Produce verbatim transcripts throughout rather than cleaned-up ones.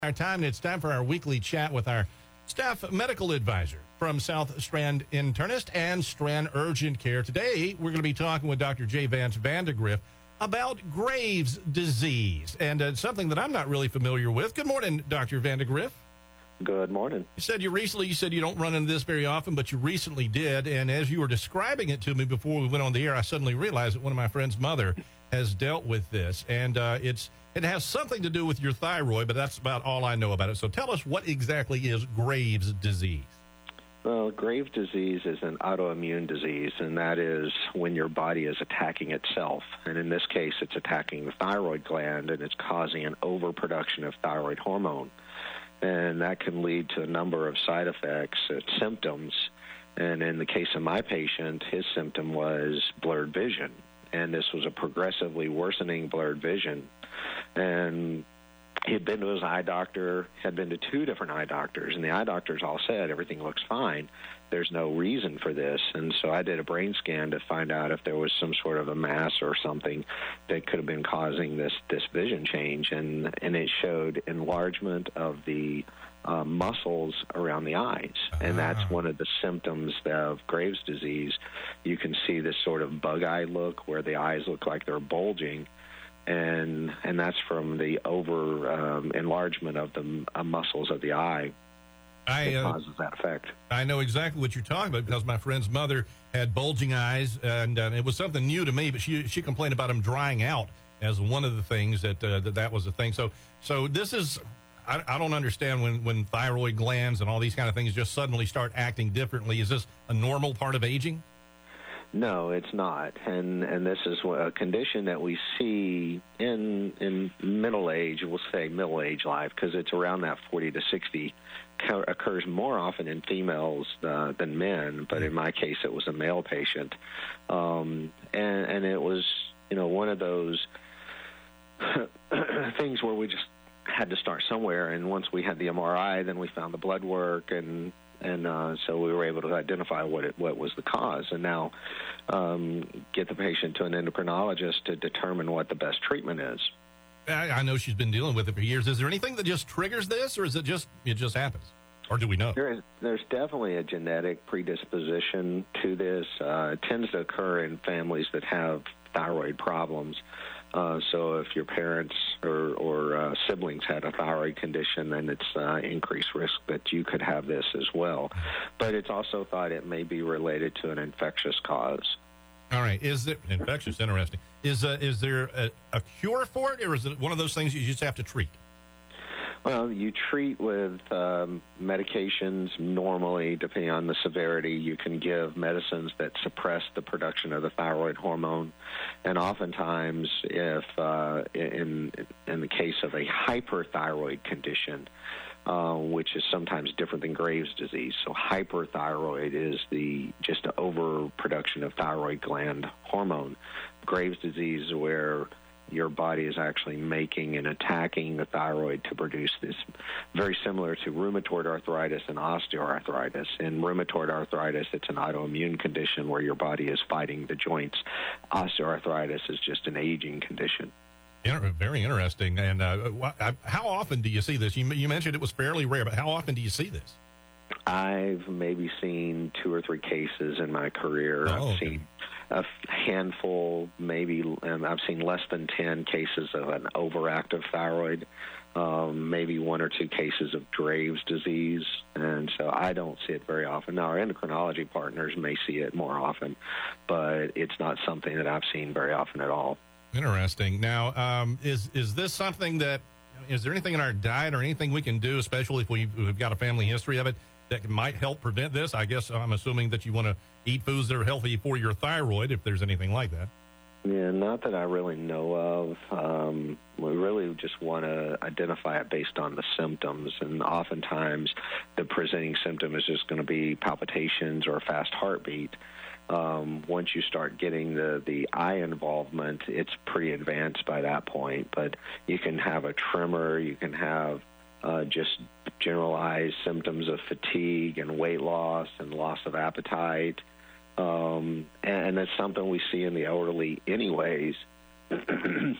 Our time, and it's time for our weekly chat with our staff medical advisor from South Strand Internist and Strand Urgent Care. Today, we're going to be talking with Doctor J. Vance Vandegrift about Graves' disease, and uh, something that I'm not really familiar with. Good morning, Doctor Vandegrift. Good morning. You said you recently, you said you don't run into this very often, but you recently did, and as you were describing it to me before we went on the air, I suddenly realized that one of my friend's mother has dealt with this, and uh, it's it has something to do with your thyroid, but that's about all I know about it. So tell us, what exactly is Graves' disease? Well, Graves' disease is an autoimmune disease, and that is when your body is attacking itself. And in this case, it's attacking the thyroid gland, and it's causing an overproduction of thyroid hormone. And that can lead to a number of side effects, uh, symptoms. And in the case of my patient, his symptom was blurred vision. And this was a progressively worsening blurred vision. And he had been to his eye doctor, had been to two different eye doctors, and the eye doctors all said everything looks fine. There's no reason for this. And so I did a brain scan to find out if there was some sort of a mass or something that could have been causing this, this vision change. And, and it showed enlargement of the uh, muscles around the eyes. And that's one of the symptoms of Graves' disease. You can see this sort of bug eye look where the eyes look like they're bulging. And and that's from the over um, enlargement of the uh, muscles of the eye. I, uh, causes that effect. I know exactly what you're talking about because my friend's mother had bulging eyes, and uh, it was something new to me. But she she complained about them drying out as one of the things that uh, that, that was a thing. So so this is I, I don't understand when when thyroid glands and all these kind of things just suddenly start acting differently. Is this a normal part of aging? No, it's not, and and this is a condition that we see in in middle age. We'll say middle age life because it's around that forty to sixty. Occurs more often in females uh, than men, but in my case, it was a male patient, um, and and it was you know one of those things where we just had to start somewhere, and once we had the M R I, then we found the blood work and. And uh, so we were able to identify what it, what was the cause, and now um, get the patient to an endocrinologist to determine what the best treatment is. I, I know she's been dealing with it for years. Is there anything that just triggers this, or is it just it just happens, or do we know? There is, there's definitely a genetic predisposition to this. Uh, it tends to occur in families that have thyroid problems. Uh, so if your parents or, or uh, siblings had a thyroid condition, then it's uh, increased risk that you could have this as well. But it's also thought it may be related to an infectious cause. All right. Is it infectious? Interesting. Is uh, is there a, a cure for it, or is it one of those things you just have to treat? Well, you treat with um, medications normally, depending on the severity. You can give medicines that suppress the production of the thyroid hormone. And oftentimes, if uh, in, in the case of a hyperthyroid condition, uh, which is sometimes different than Graves' disease. So hyperthyroid is the just the overproduction of thyroid gland hormone. Graves' disease is where your body is actually making and attacking the thyroid to produce this, very similar to rheumatoid arthritis and osteoarthritis. In rheumatoid arthritis, it's an autoimmune condition where your body is fighting the joints. Osteoarthritis is just an aging condition. Inter- very interesting. And uh, wh- how often do you see this? You, you mentioned it was fairly rare, but how often do you see this? I've maybe seen two or three cases in my career. Oh, I've okay. seen a handful, maybe, um, I've seen less than ten cases of an overactive thyroid, um, maybe one or two cases of Graves' disease, and so I don't see it very often. Now, our endocrinology partners may see it more often, but it's not something that I've seen very often at all. Interesting. Now, um, is is this something that, is there anything in our diet or anything we can do, especially if we've, we've got a family history of it, that might help prevent this? I guess I'm assuming that you want to eat foods that are healthy for your thyroid, if there's anything like that. Yeah, not that I really know of. Um, we really just want to identify it based on the symptoms, and oftentimes the presenting symptom is just going to be palpitations or a fast heartbeat. Um, once you start getting the, the eye involvement, it's pretty advanced by that point, but you can have a tremor, you can have uh, just generalized symptoms of fatigue and weight loss and loss of appetite. Um, and that's something we see in the elderly anyways.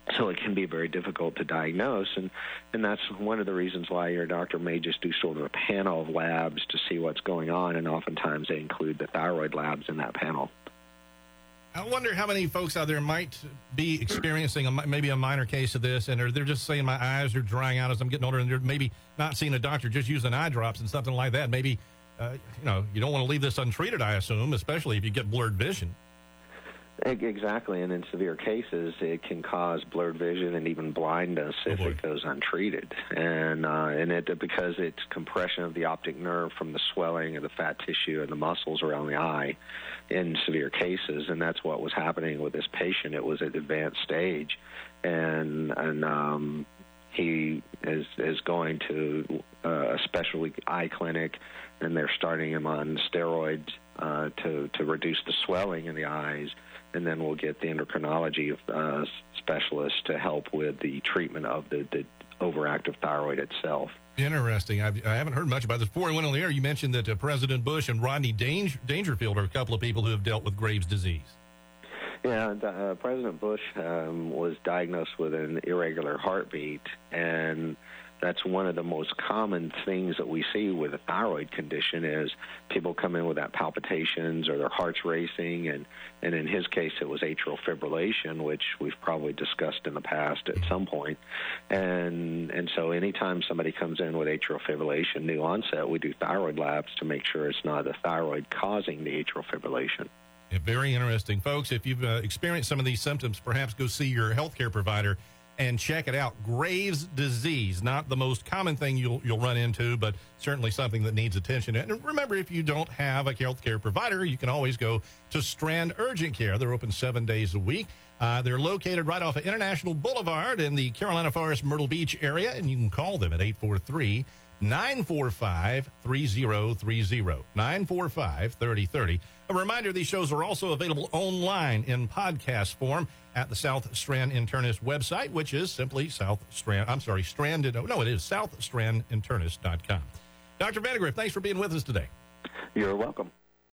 So it can be very difficult to diagnose, and, and that's one of the reasons why your doctor may just do sort of a panel of labs to see what's going on, and oftentimes they include the thyroid labs in that panel. I wonder how many folks out there might be experiencing a, maybe a minor case of this, and they're just saying my eyes are drying out as I'm getting older, and they're maybe not seeing a doctor, just using eye drops and something like that. Maybe, uh, you know, you don't want to leave this untreated, I assume, especially if you get blurred vision. Exactly, and in severe cases, it can cause blurred vision and even blindness oh if boy. it goes untreated. And uh, and it because it's compression of the optic nerve from the swelling of the fat tissue and the muscles around the eye in severe cases, and that's what was happening with this patient. It was at advanced stage, and and um, he is is going to uh, a specialty eye clinic, and they're starting him on steroids uh, to to reduce the swelling in the eyes. And then we'll get the endocrinology uh, specialist to help with the treatment of the, the overactive thyroid itself. Interesting. I've, I haven't heard much about this. Before I went on the air, you mentioned that uh, President Bush and Rodney Danger, Dangerfield are a couple of people who have dealt with Graves' disease. Yeah, uh, President Bush um, was diagnosed with an irregular heartbeat, and that's one of the most common things that we see with a thyroid condition is people come in with that palpitations or their heart's racing, and, and in his case it was atrial fibrillation, which we've probably discussed in the past at some point. And and so anytime somebody comes in with atrial fibrillation, new onset, we do thyroid labs to make sure it's not the thyroid causing the atrial fibrillation. Yeah, very interesting. Folks, if you've uh, experienced some of these symptoms, perhaps go see your healthcare provider and check it out. Graves' disease, not the most common thing you'll you'll run into, but certainly something that needs attention. And remember, if you don't have a healthcare provider, you can always go to Strand Urgent Care. They're open seven days a week. Uh, they're located right off of International Boulevard in the Carolina Forest, Myrtle Beach area, and you can call them at eight four three, nine four five, three zero three zero, nine four five, three zero three zero. A reminder, these shows are also available online in podcast form at the South Strand Internist website, which is simply South Strand, I'm sorry, Strand, no, it is south strand internist dot com. Doctor Vandegrift, thanks for being with us today. You're welcome.